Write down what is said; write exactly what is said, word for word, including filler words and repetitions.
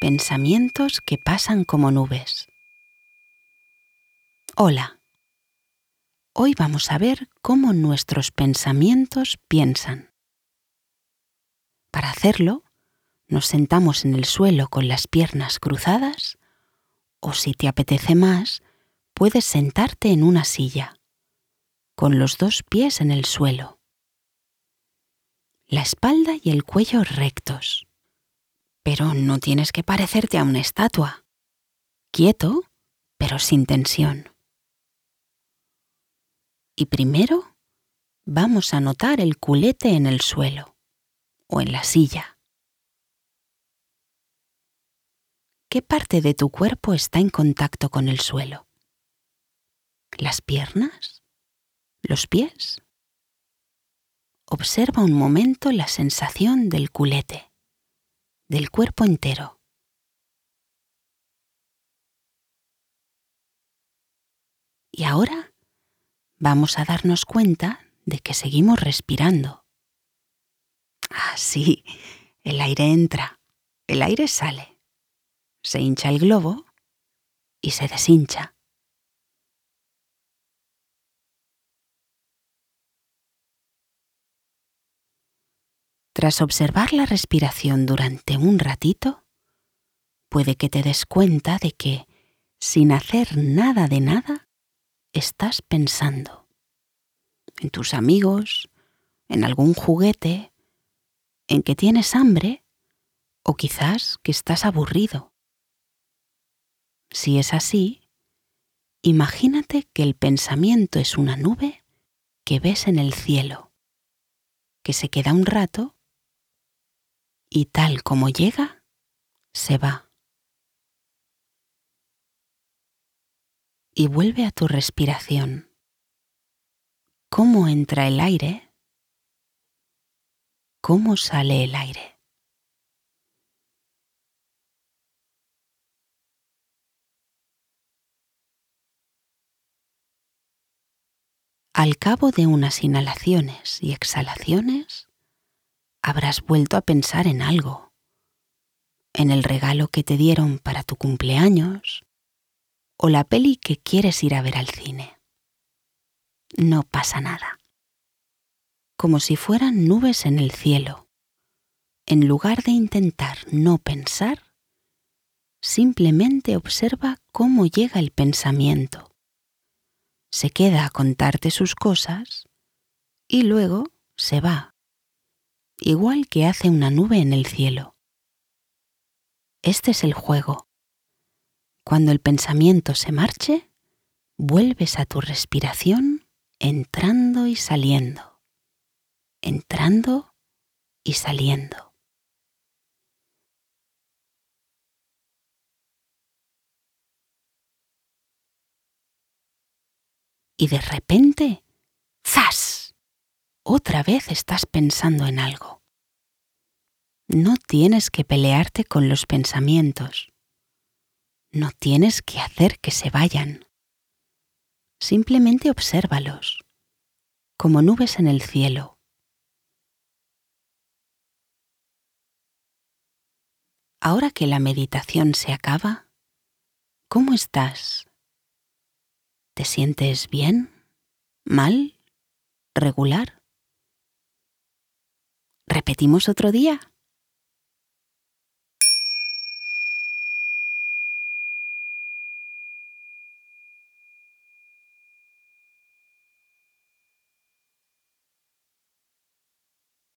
Pensamientos que pasan como nubes. Hola. Hoy vamos a ver cómo nuestros pensamientos piensan. Para hacerlo, nos sentamos en el suelo con las piernas cruzadas o, si te apetece más, puedes sentarte en una silla, con los dos pies en el suelo. La espalda y el cuello rectos. Pero no tienes que parecerte a una estatua. Quieto, pero sin tensión. Y primero vamos a notar el culete en el suelo o en la silla. ¿Qué parte de tu cuerpo está en contacto con el suelo? ¿Las piernas? ¿Los pies? Observa un momento la sensación del culete, del cuerpo entero. Y ahora vamos a darnos cuenta de que seguimos respirando. Ah, sí, el aire entra, el aire sale, se hincha el globo y se deshincha. Tras observar la respiración durante un ratito, puede que te des cuenta de que, sin hacer nada de nada, estás pensando en tus amigos, en algún juguete, en que tienes hambre o quizás que estás aburrido. Si es así, imagínate que el pensamiento es una nube que ves en el cielo, que se queda un rato y tal como llega, se va. Y vuelve a tu respiración. ¿Cómo entra el aire? ¿Cómo sale el aire? Al cabo de unas inhalaciones y exhalaciones, habrás vuelto a pensar en algo, en el regalo que te dieron para tu cumpleaños o la peli que quieres ir a ver al cine. No pasa nada. Como si fueran nubes en el cielo. En lugar de intentar no pensar, simplemente observa cómo llega el pensamiento. Se queda a contarte sus cosas y luego se va, igual que hace una nube en el cielo. Este es el juego. Cuando el pensamiento se marche, vuelves a tu respiración entrando y saliendo, entrando y saliendo. Y de repente, ¡zas!, otra vez estás pensando en algo. No tienes que pelearte con los pensamientos. No tienes que hacer que se vayan. Simplemente obsérvalos, como nubes en el cielo. Ahora que la meditación se acaba, ¿cómo estás? ¿Te sientes bien? ¿Mal? ¿Regular? ¿Repetimos otro día?